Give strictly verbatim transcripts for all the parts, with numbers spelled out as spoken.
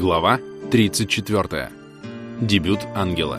Глава тридцать четвёртая. Дебют ангела.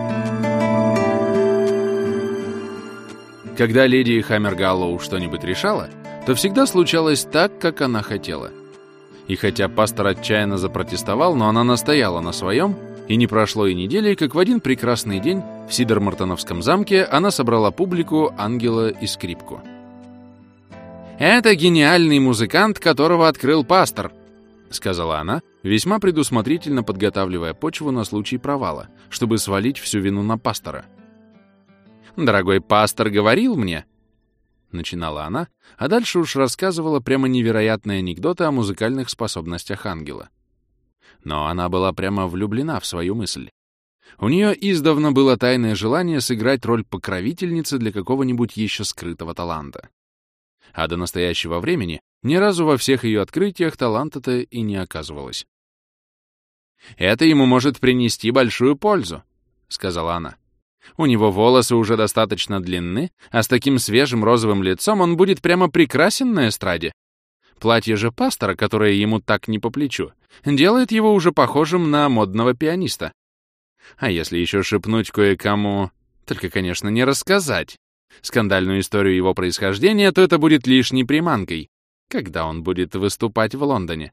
Когда леди Хаммергаллоу что-нибудь решала, то всегда случалось так, как она хотела. И хотя пастор отчаянно запротестовал, но она настояла на своем, и не прошло и недели, как в один прекрасный день в Сидермортоновском замке она собрала публику, ангела и скрипку. «Это гениальный музыкант, которого открыл пастор», — сказала она, весьма предусмотрительно подготавливая почву на случай провала, чтобы свалить всю вину на пастора. «Дорогой пастор говорил мне», — начинала она, а дальше уж рассказывала прямо невероятные анекдоты о музыкальных способностях ангела. Но она была прямо влюблена в свою мысль. У нее издавна было тайное желание сыграть роль покровительницы для какого-нибудь еще скрытого таланта. А до настоящего времени ни разу во всех ее открытиях таланта-то и не оказывалось. «Это ему может принести большую пользу», — сказала она. «У него волосы уже достаточно длинны, а с таким свежим розовым лицом он будет прямо прекрасен на эстраде. Платье же пастора, которое ему так не по плечу, делает его уже похожим на модного пианиста. А если еще шепнуть кое-кому, только, конечно, не рассказать, скандальную историю его происхождения, то это будет лишней приманкой, когда он будет выступать в Лондоне».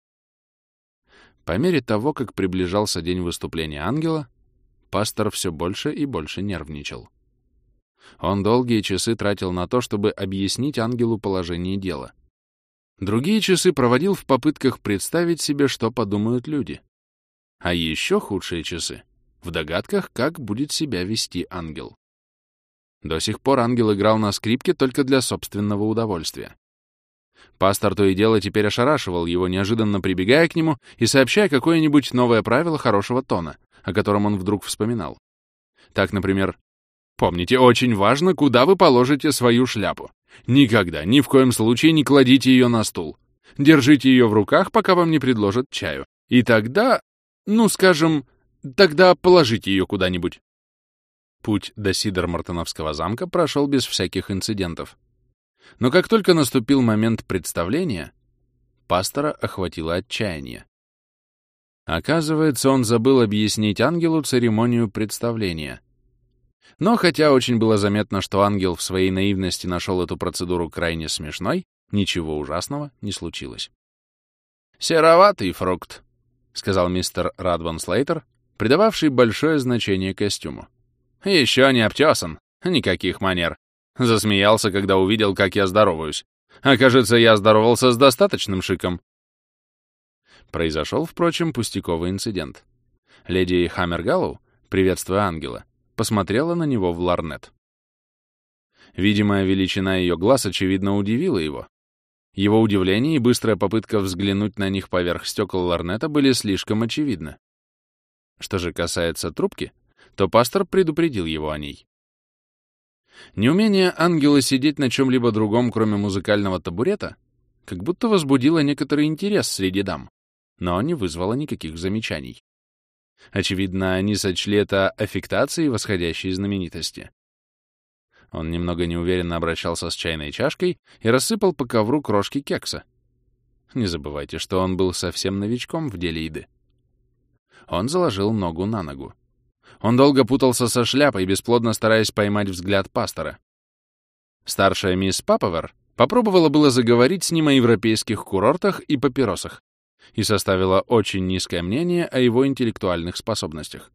По мере того, как приближался день выступления ангела, пастор все больше и больше нервничал. Он долгие часы тратил на то, чтобы объяснить ангелу положение дела. Другие часы проводил в попытках представить себе, что подумают люди. А еще худшие часы — в догадках, как будет себя вести ангел. До сих пор ангел играл на скрипке только для собственного удовольствия. Пастор то и дело теперь ошарашивал его, неожиданно прибегая к нему и сообщая какое-нибудь новое правило хорошего тона, о котором он вдруг вспоминал. Так, например, «Помните, очень важно, куда вы положите свою шляпу. Никогда, ни в коем случае не кладите ее на стул. Держите ее в руках, пока вам не предложат чаю. И тогда, ну, скажем, тогда положите ее куда-нибудь». Путь до Сидермортоновского замка прошел без всяких инцидентов. Но как только наступил момент представления, пастора охватило отчаяние. Оказывается, он забыл объяснить ангелу церемонию представления. Но хотя очень было заметно, что ангел в своей наивности нашел эту процедуру крайне смешной, ничего ужасного не случилось. «Сероватый фрукт», — сказал мистер Радван Слейтер, придававший большое значение костюму. «Еще не обтесан, никаких манер. Засмеялся, когда увидел, как я здороваюсь. А кажется, я здоровался с достаточным шиком». Произошел, впрочем, пустяковый инцидент. Леди Хаммергаллоу, приветствуя ангела, посмотрела на него в лорнет. Видимая величина ее глаз, очевидно, удивила его. Его удивление и быстрая попытка взглянуть на них поверх стекол лорнета были слишком очевидны. Что же касается трубки, то пастор предупредил его о ней. Неумение ангела сидеть на чем-либо другом, кроме музыкального табурета, как будто возбудило некоторый интерес среди дам, но не вызвало никаких замечаний. Очевидно, они сочли это аффектацией восходящей знаменитости. Он немного неуверенно обращался с чайной чашкой и рассыпал по ковру крошки кекса. Не забывайте, что он был совсем новичком в деле еды. Он заложил ногу на ногу. Он долго путался со шляпой, бесплодно стараясь поймать взгляд пастора. Старшая мисс Папповер попробовала было заговорить с ним о европейских курортах и папиросах и составила очень низкое мнение о его интеллектуальных способностях.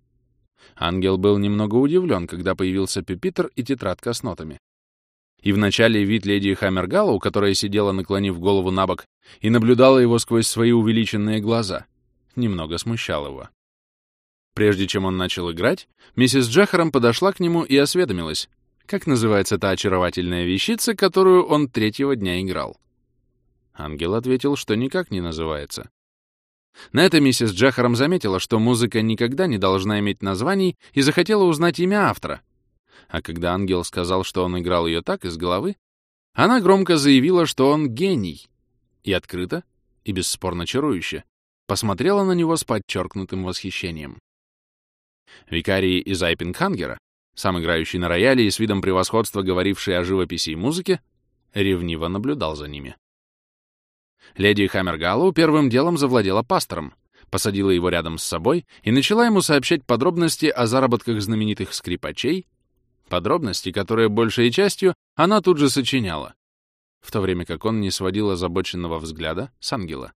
Ангел был немного удивлен, когда появился пюпитр и тетрадка с нотами. И вначале вид леди Хаммергаллоу, которая сидела, наклонив голову набок, и наблюдала его сквозь свои увеличенные глаза, немного смущал его. Прежде чем он начал играть, миссис Джехером подошла к нему и осведомилась, как называется та очаровательная вещица, которую он третьего дня играл. Ангел ответил, что никак не называется. На это миссис Джехером заметила, что музыка никогда не должна иметь названий, и захотела узнать имя автора. А когда ангел сказал, что он играл ее так из головы, она громко заявила, что он гений, и открыто, и бесспорно чарующе посмотрела на него с подчеркнутым восхищением. Викарий из Айппингхангера, сам играющий на рояле и с видом превосходства говоривший о живописи и музыке, ревниво наблюдал за ними. Леди Хаммергаллоу первым делом завладела пастором, посадила его рядом с собой и начала ему сообщать подробности о заработках знаменитых скрипачей, подробности, которые большей частью она тут же сочиняла, в то время как он не сводил озабоченного взгляда с ангела.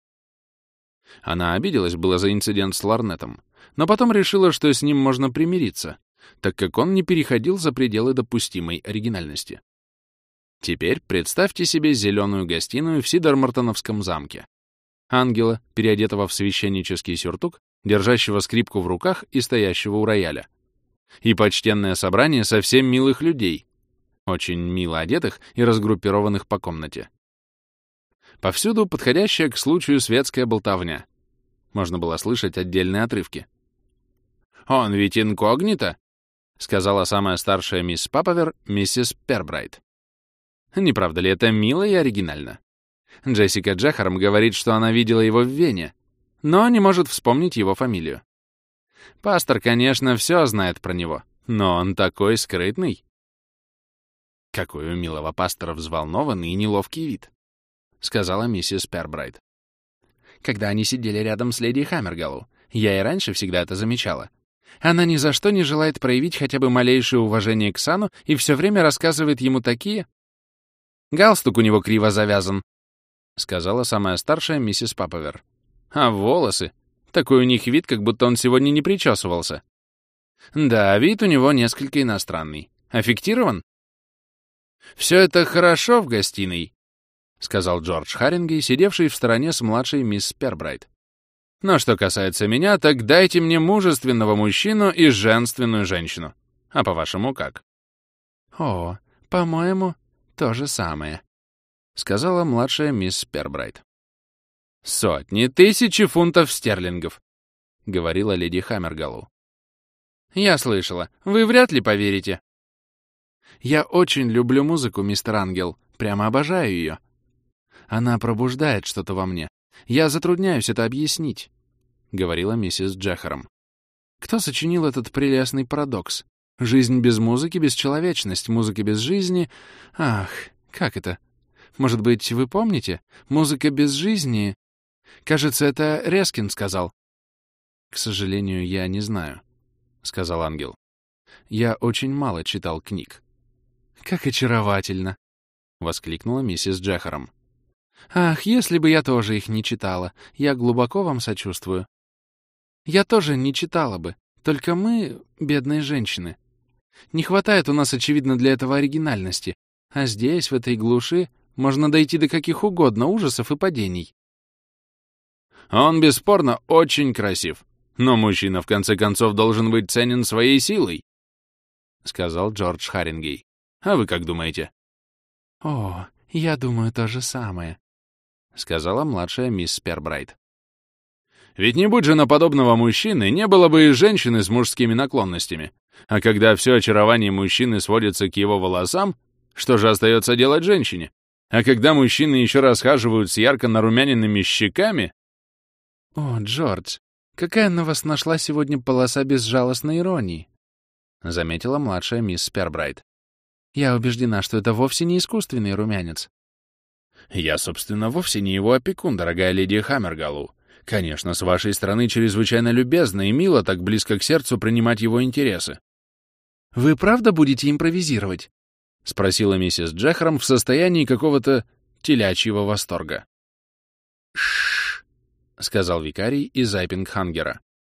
Она обиделась было за инцидент с лорнетом, но потом решила, что с ним можно примириться, так как он не переходил за пределы допустимой оригинальности. Теперь представьте себе зеленую гостиную в Сидормартоновском замке. Ангела, переодетого в священнический сюртук, держащего скрипку в руках и стоящего у рояля. И почтенное собрание совсем милых людей, очень мило одетых и разгруппированных по комнате. Повсюду подходящая к случаю светская болтовня. Можно было слышать отдельные отрывки. «Он ведь инкогнито», — сказала самая старшая мисс Паповер, миссис Пербрайт. Не правда ли это мило и оригинально? Джессика Джехарм говорит, что она видела его в Вене, но не может вспомнить его фамилию. Пастор, конечно, все знает про него, но он такой скрытный. Какой у милого пастора взволнованный и неловкий вид, — сказала миссис Пербрайт. Когда они сидели рядом с леди Хаммергаллоу, я и раньше всегда это замечала. Она ни за что не желает проявить хотя бы малейшее уважение к Сану и все время рассказывает ему такие... «Галстук у него криво завязан», — сказала самая старшая миссис Паповер. «А волосы? Такой у них вид, как будто он сегодня не причесывался. Да, вид у него несколько иностранный. Аффектирован?» «Все это хорошо в гостиной», — сказал Джордж Харингей, сидевший в стороне с младшей мисс Пербрайт. «Но что касается меня, так дайте мне мужественного мужчину и женственную женщину. А по-вашему, как?» «О, по-моему, то же самое», — сказала младшая мисс Пербрайт. «Сотни, тысячи фунтов стерлингов», — говорила леди Хаммергаллоу. «Я слышала. Вы вряд ли поверите». «Я очень люблю музыку, мистер Ангел. Прямо обожаю ее. Она пробуждает что-то во мне. Я затрудняюсь это объяснить», — говорила миссис Джехаром. «Кто сочинил этот прелестный парадокс? Жизнь без музыки — бесчеловечность, музыка без жизни... Ах, как это? Может быть, вы помните? Музыка без жизни... Кажется, это Рескин сказал». «К сожалению, я не знаю», — сказал ангел. «Я очень мало читал книг». «Как очаровательно!» — воскликнула миссис Джехаром. «Ах, если бы я тоже их не читала! Я глубоко вам сочувствую. Я тоже не читала бы, только мы, бедные женщины. Не хватает у нас, очевидно, для этого оригинальности, а здесь, в этой глуши, можно дойти до каких угодно ужасов и падений». «Он, бесспорно, очень красив, но мужчина, в конце концов, должен быть ценен своей силой», — сказал Джордж Харингей. «А вы как думаете?» «О, я думаю то же самое», — сказала младшая мисс Пербрайт. «Ведь не будь же на подобного мужчины, не было бы и женщины с мужскими наклонностями. А когда все очарование мужчины сводится к его волосам, что же остается делать женщине? А когда мужчины еще расхаживают с ярко нарумяненными щеками...» «О, Джордж, какая на вас нашла сегодня полоса безжалостной иронии», — заметила младшая мисс Пербрайт. «Я убеждена, что это вовсе не искусственный румянец». «Я, собственно, вовсе не его опекун, дорогая леди Хаммергаллоу. Конечно, с вашей стороны чрезвычайно любезно и мило так близко к сердцу принимать его интересы». «Вы правда будете импровизировать?» — спросила миссис Джехаром в состоянии какого-то телячьего восторга. «Ш-ш-ш», — сказал викарий из Айпингхангера.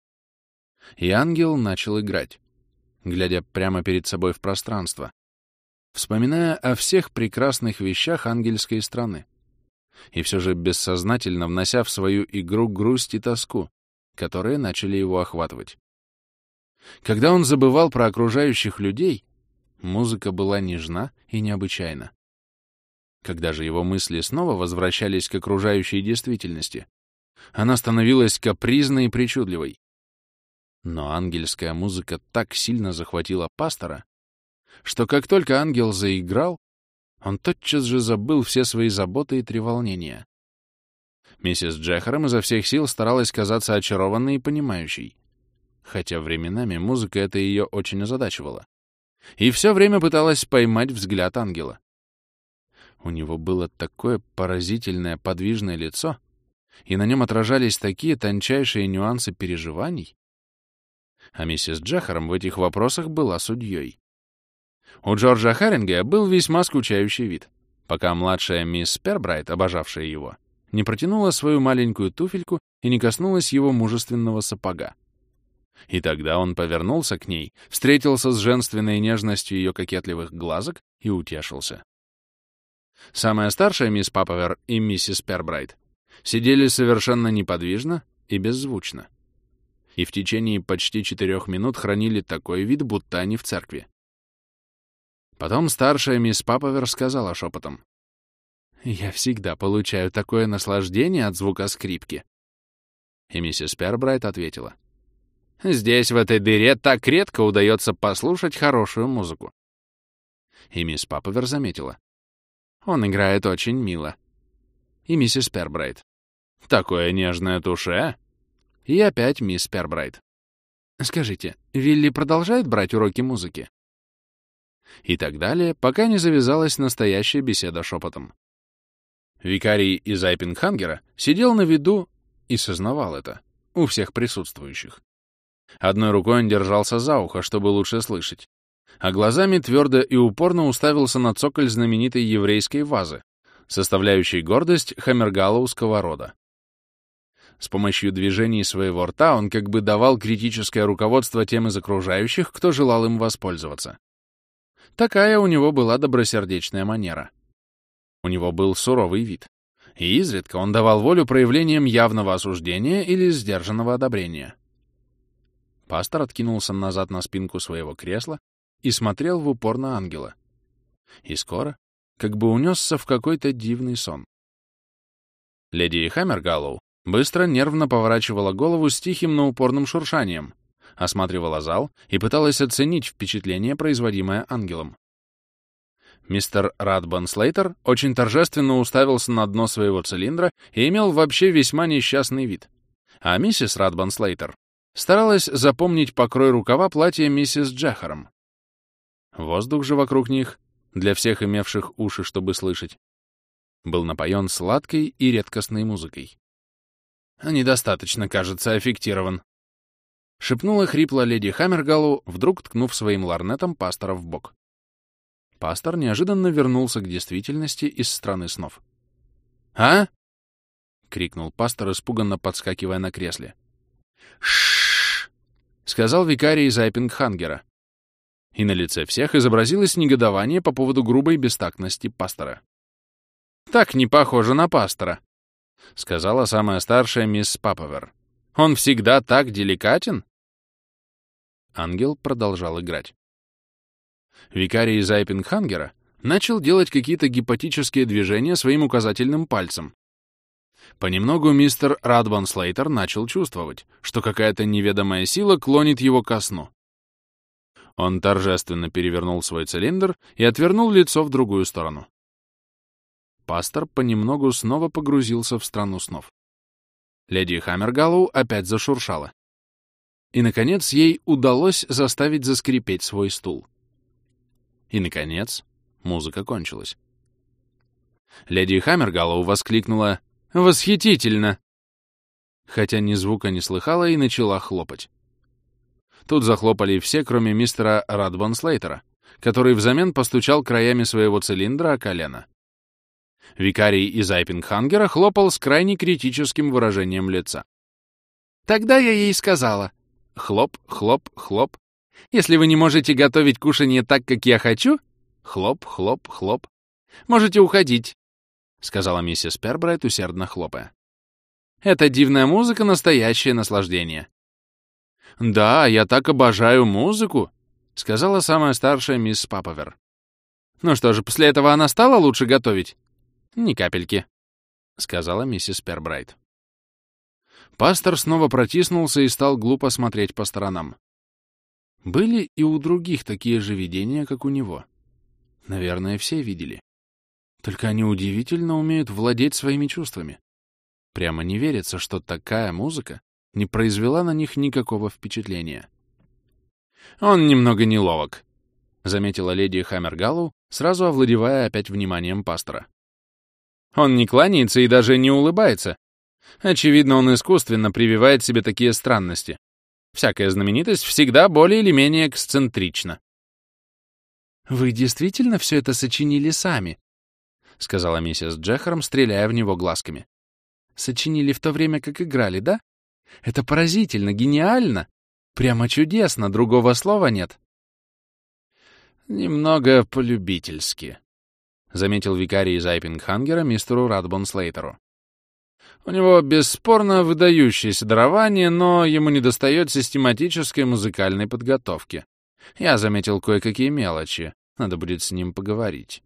И ангел начал играть, глядя прямо перед собой в пространство, вспоминая о всех прекрасных вещах ангельской страны, и все же бессознательно внося в свою игру грусть и тоску, которые начали его охватывать. Когда он забывал про окружающих людей, музыка была нежна и необычайна. Когда же его мысли снова возвращались к окружающей действительности, она становилась капризной и причудливой. Но ангельская музыка так сильно захватила пастора, что как только ангел заиграл, он тотчас же забыл все свои заботы и треволнения. Миссис Джехаром изо всех сил старалась казаться очарованной и понимающей, хотя временами музыка эта ее очень озадачивала, и все время пыталась поймать взгляд ангела. У него было такое поразительное подвижное лицо, и на нем отражались такие тончайшие нюансы переживаний. А миссис Джахаром в этих вопросах была судьей. У Джорджа Харингея был весьма скучающий вид, пока младшая мисс Пербрайт, обожавшая его, не протянула свою маленькую туфельку и не коснулась его мужественного сапога. И тогда он повернулся к ней, встретился с женственной нежностью ее кокетливых глазок и утешился. Самая старшая мисс Папповер и миссис Пербрайт сидели совершенно неподвижно и беззвучно. И в течение почти четырех минут хранили такой вид, будто они в церкви. Потом старшая мисс Папповер сказала шепотом: «Я всегда получаю такое наслаждение от звука скрипки». И миссис Пербрайт ответила: «Здесь, в этой дыре, так редко удается послушать хорошую музыку». И мисс Папповер заметила: «Он играет очень мило». И миссис Пербрайт: «Такое нежное туше». И опять мисс Пербрайт: «Скажите, Вилли продолжает брать уроки музыки?» И так далее, пока не завязалась настоящая беседа шепотом. Викарий из Айпенхангера сидел на виду и сознавал это у всех присутствующих. Одной рукой он держался за ухо, чтобы лучше слышать, а глазами твердо и упорно уставился на цоколь знаменитой еврейской вазы, составляющей гордость хамергаллоуского рода. С помощью движений своего рта он как бы давал критическое руководство тем из окружающих, кто желал им воспользоваться. Такая у него была добросердечная манера. У него был суровый вид, и изредка он давал волю проявлениям явного осуждения или сдержанного одобрения. Пастор откинулся назад на спинку своего кресла и смотрел в упор на ангела. И скоро как бы унесся в какой-то дивный сон. Леди Хаммергаллоу быстро нервно поворачивала голову с тихим, но упорным шуршанием, осматривала зал и пыталась оценить впечатление, производимое ангелом. Мистер Радбон Слейтер очень торжественно уставился на дно своего цилиндра и имел вообще весьма несчастный вид, а миссис Радбон Слейтер старалась запомнить покрой рукава платья миссис Джахаром. Воздух же вокруг них, для всех имевших уши, чтобы слышать, был напоен сладкой и редкостной музыкой. «Недостаточно, кажется, аффектирован», — шепнула хрипло леди Хаммергаллоу, вдруг ткнув своим ларнетом пастора в бок. Пастор неожиданно вернулся к действительности из страны снов. «А?» — крикнул пастор, испуганно подскакивая на кресле. «Ш-ш-ш!» — сказал викарий из Айпенхангера. И на лице всех изобразилось негодование по поводу грубой бестактности пастора. «Так не похоже на пастора», — сказала самая старшая мисс Папповер. «Он всегда так деликатен?» Ангел продолжал играть. Викарий из Айпенхангера начал делать какие-то гипотические движения своим указательным пальцем. Понемногу мистер Радбон Слейтер начал чувствовать, что какая-то неведомая сила клонит его ко сну. Он торжественно перевернул свой цилиндр и отвернул лицо в другую сторону. Пастор понемногу снова погрузился в страну снов. Леди Хаммергаллоу опять зашуршала. И, наконец, ей удалось заставить заскрипеть свой стул. И, наконец, музыка кончилась. Леди Хаммергаллоу воскликнула «Восхитительно!», хотя ни звука не слыхала и начала хлопать. Тут захлопали все, кроме мистера Радбон Слейтера, который взамен постучал краями своего цилиндра о колено. Викарий из Айпенхангера хлопал с крайне критическим выражением лица. «Тогда я ей сказала: хлоп, хлоп, хлоп. Если вы не можете готовить кушанье так, как я хочу, хлоп, хлоп, хлоп, можете уходить», — сказала миссис Пербрайт, усердно хлопая. «Эта дивная музыка — настоящее наслаждение». «Да, я так обожаю музыку», — сказала самая старшая мисс Папповер. «Ну что же, после этого она стала лучше готовить?» «Ни капельки», — сказала миссис Пербрайт. Пастор снова протиснулся и стал глупо смотреть по сторонам. Были и у других такие же видения, как у него. Наверное, все видели. Только они удивительно умеют владеть своими чувствами. Прямо не верится, что такая музыка не произвела на них никакого впечатления. «Он немного неловок», — заметила леди Хаммергаллоу, сразу овладевая опять вниманием пастора. «Он не кланяется и даже не улыбается. Очевидно, он искусственно прививает себе такие странности. Всякая знаменитость всегда более или менее эксцентрична. «Вы действительно все это сочинили сами?» — сказала миссис Джехарм, стреляя в него глазками. «Сочинили в то время, как играли, да? Это поразительно, гениально! Прямо чудесно, другого слова нет». «Немного полюбительски», — заметил викарий из Айпингхангера мистеру Радбон-Слейтеру. «У него бесспорно выдающееся дарование, но ему недостает систематической музыкальной подготовки. Я заметил кое-какие мелочи. Надо будет с ним поговорить».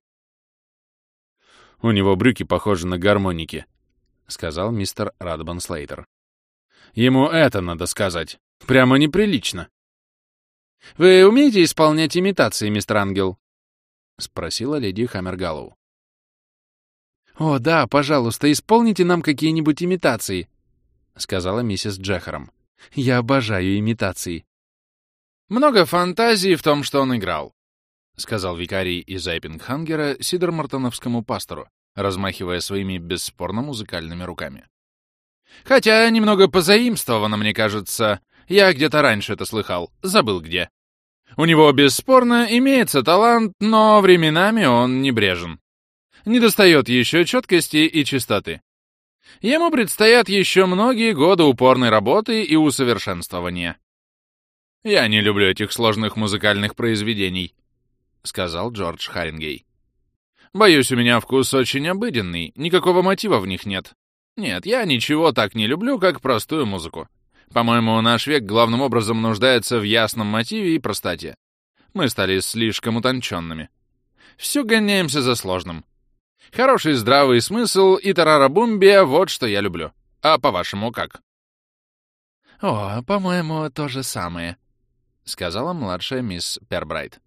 «У него брюки похожи на гармоники», — сказал мистер Радбон-Слейтер. «Ему это надо сказать. Прямо неприлично». «Вы умеете исполнять имитации, мистер Ангел?» — спросила леди Хаммергаллоу. «О, да, пожалуйста, исполните нам какие-нибудь имитации», — сказала миссис Джехаром. «Я обожаю имитации». «Много фантазии в том, что он играл», — сказал викарий из Айпингхангера сидормартоновскому пастору, размахивая своими бесспорно музыкальными руками. «Хотя немного позаимствовано, мне кажется. Я где-то раньше это слыхал, забыл где. У него бесспорно имеется талант, но временами он небрежен. Недостает еще четкости и чистоты. Ему предстоят еще многие годы упорной работы и усовершенствования. Я не люблю этих сложных музыкальных произведений», — сказал Джордж Харингей. «Боюсь, у меня вкус очень обыденный, никакого мотива в них нет. Нет, я ничего так не люблю, как простую музыку. По-моему, наш век главным образом нуждается в ясном мотиве и простоте. Мы стали слишком утонченными. Все гоняемся за сложным. Хороший здравый смысл и тарарабумбия — вот что я люблю. А по-вашему, как?» «О, по-моему, то же самое», — сказала младшая мисс Пербрайт.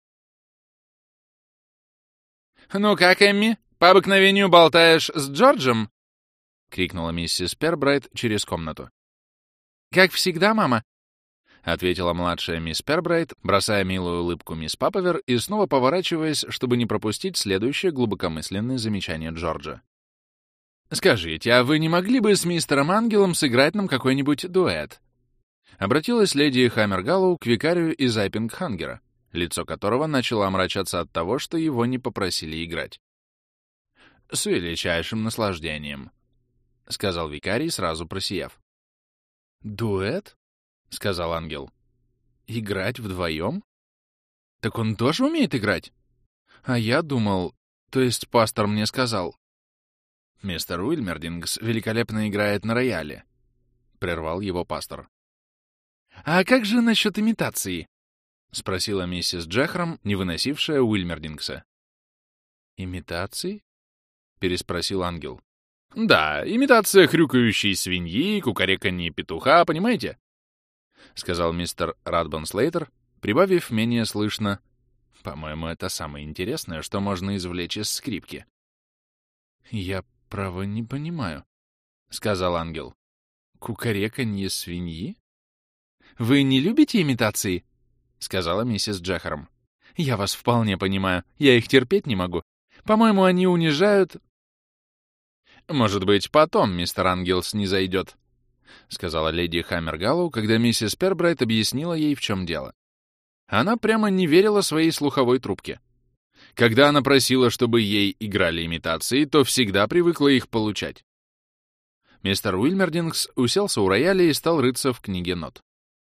«Ну как, Эмми, по обыкновению болтаешь с Джорджем?» — крикнула миссис Пербрайт через комнату. «Как всегда, мама», — ответила младшая мисс Пербрайт, бросая милую улыбку мисс Папповер и снова поворачиваясь, чтобы не пропустить следующее глубокомысленное замечание Джорджа. «Скажите, а вы не могли бы с мистером Ангелом сыграть нам какой-нибудь дуэт?» Обратилась леди Хаммергаллоу к викарию из Айпингхангера, лицо которого начало омрачаться от того, что его не попросили играть. «С величайшим наслаждением», — сказал викарий, сразу просияв. «Дуэт?» — сказал ангел. «Играть вдвоем? Так он тоже умеет играть? А я думал... То есть пастор мне сказал...» «Мистер Уильмердингс великолепно играет на рояле», — прервал его пастор. «А как же насчет имитации?» — спросила миссис Джехрам, не выносившая Уильмердингса. «Имитации?» — переспросил ангел. «Да, имитация хрюкающей свиньи, кукареканье петуха, понимаете?» — сказал мистер Радбон-Слейтер, прибавив менее слышно: «По-моему, это самое интересное, что можно извлечь из скрипки». «Я, право, не понимаю», — сказал ангел. «Кукареканье свиньи? Вы не любите имитации?» — сказала миссис Джехарм. «Я вас вполне понимаю. Я их терпеть не могу. По-моему, они унижают...» «Может быть, потом мистер Ангел снизойдет», — сказала леди Хаммергаллоу, когда миссис Пербрайт объяснила ей, в чем дело. Она прямо не верила своей слуховой трубке. Когда она просила, чтобы ей играли имитации, то всегда привыкла их получать. Мистер Уильмердингс уселся у рояля и стал рыться в книге нот.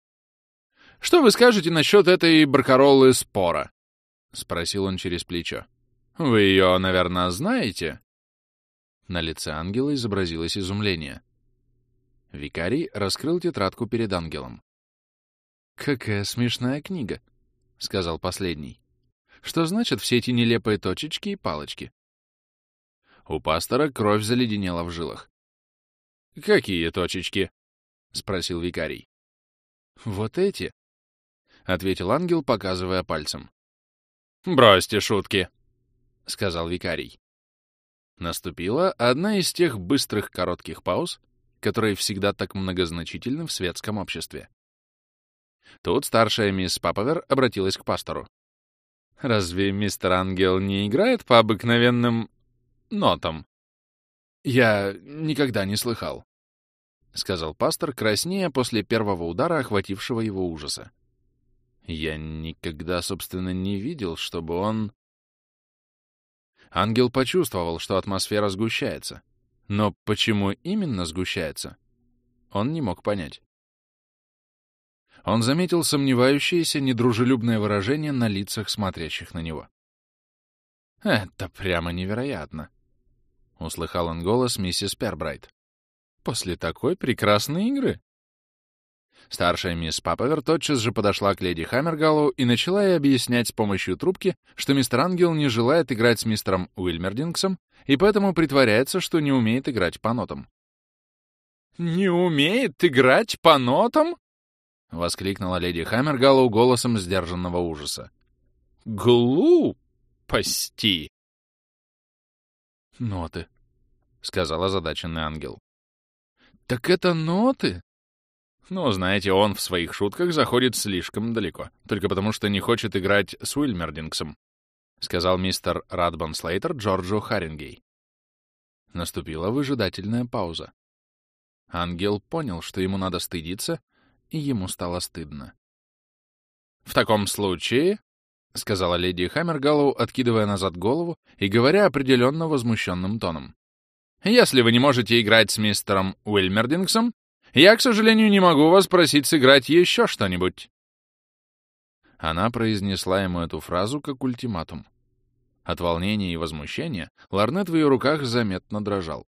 «Что вы скажете насчет этой баркароллы Спора?» — спросил он через плечо. «Вы ее, наверное, знаете?» На лице ангела изобразилось изумление. Викарий раскрыл тетрадку перед ангелом. «Какая смешная книга», — сказал последний. «Что значат все эти нелепые точечки и палочки?» У пастора кровь заледенела в жилах. «Какие точечки?» — спросил викарий. «Вот эти», — ответил ангел, показывая пальцем. «Бросьте шутки», — сказал викарий. Наступила одна из тех быстрых коротких пауз, которые всегда так многозначительны в светском обществе. Тут старшая мисс Папповер обратилась к пастору. «Разве мистер Ангел не играет по обыкновенным нотам?» «Я никогда не слыхал», — сказал пастор, краснея после первого удара, охватившего его ужаса. «Я никогда, собственно, не видел, чтобы он...» Ангел почувствовал, что атмосфера сгущается. Но почему именно сгущается, он не мог понять. Он заметил сомневающееся, недружелюбное выражение на лицах смотрящих на него. «Это прямо невероятно», — услыхал он голос миссис Пербрайт. «После такой прекрасной игры». Старшая мисс Папповер тотчас же подошла к леди Хаммергаллоу и начала ей объяснять с помощью трубки, что мистер Ангел не желает играть с мистером Уильмердингсом и поэтому притворяется, что не умеет играть по нотам. «Не умеет играть по нотам?» — воскликнула леди Хаммергаллоу голосом сдержанного ужаса. «Глупости!» «Ноты», — сказал озадаченный ангел. «Так это ноты?» «Ну, знаете, он в своих шутках заходит слишком далеко, только потому что не хочет играть с Уильмердингсом», — сказал мистер Радбон Слейтер Джорджу Харингей. Наступила выжидательная пауза. Ангел понял, что ему надо стыдиться, и ему стало стыдно. «В таком случае», — сказала леди Хаммергаллоу, откидывая назад голову и говоря определенно возмущенным тоном, «если вы не можете играть с мистером Уильмердингсом, я, к сожалению, не могу вас просить сыграть еще что-нибудь». Она произнесла ему эту фразу как ультиматум. От волнения и возмущения лорнет в ее руках заметно дрожал.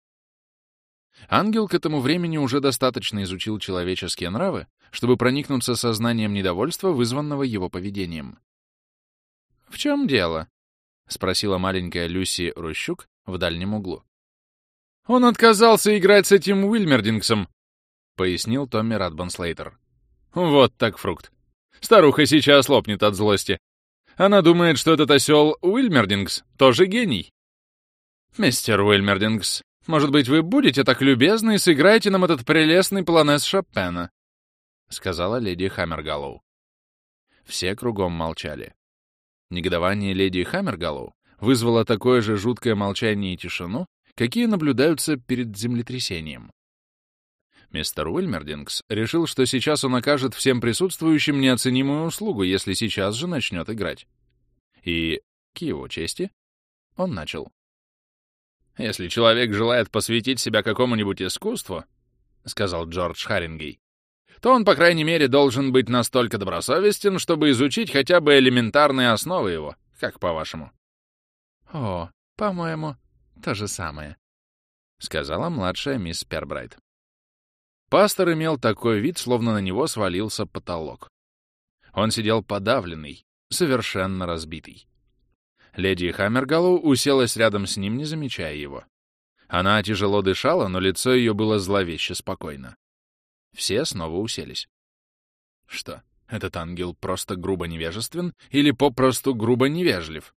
Ангел к этому времени уже достаточно изучил человеческие нравы, чтобы проникнуться сознанием недовольства, вызванного его поведением. «В чем дело?» — спросила маленькая Люси Рущук в дальнем углу. «Он отказался играть с этим Уильмердингсом», — пояснил Томми Радбон Слейтер. «Вот так фрукт. Старуха сейчас лопнет от злости. Она думает, что этот осел Уильмердингс тоже гений. Мистер Уильмердингс, может быть, вы будете так любезны и сыграете нам этот прелестный полонез Шопена?» — сказала леди Хаммергаллоу. Все кругом молчали. Негодование леди Хаммергаллоу вызвало такое же жуткое молчание и тишину, какие наблюдаются перед землетрясением. Мистер Уильмердингс решил, что сейчас он окажет всем присутствующим неоценимую услугу, если сейчас же начнет играть. И, к его чести, он начал. «Если человек желает посвятить себя какому-нибудь искусству, — сказал Джордж Харингей, — то он, по крайней мере, должен быть настолько добросовестен, чтобы изучить хотя бы элементарные основы его, как по-вашему». «О, по-моему, то же самое», — сказала младшая мисс Пербрайт. Пастор имел такой вид, словно на него свалился потолок. Он сидел подавленный, совершенно разбитый. Леди Хаммергаллоу уселась рядом с ним, не замечая его. Она тяжело дышала, но лицо ее было зловеще спокойно. Все снова уселись. Что, этот ангел просто грубо невежествен или попросту грубо невежлив?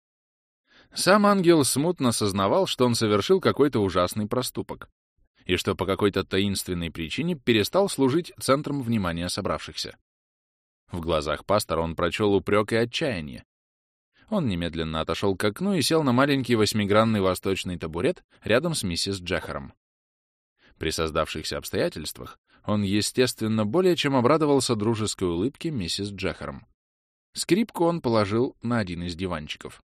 Сам ангел смутно сознавал, что он совершил какой-то ужасный проступок, и что по какой-то таинственной причине перестал служить центром внимания собравшихся. В глазах пастора он прочел упрек и отчаяние. Он немедленно отошел к окну и сел на маленький восьмигранный восточный табурет рядом с миссис Джехером. При создавшихся обстоятельствах он, естественно, более чем обрадовался дружеской улыбке миссис Джехером. Скрипку он положил на один из диванчиков.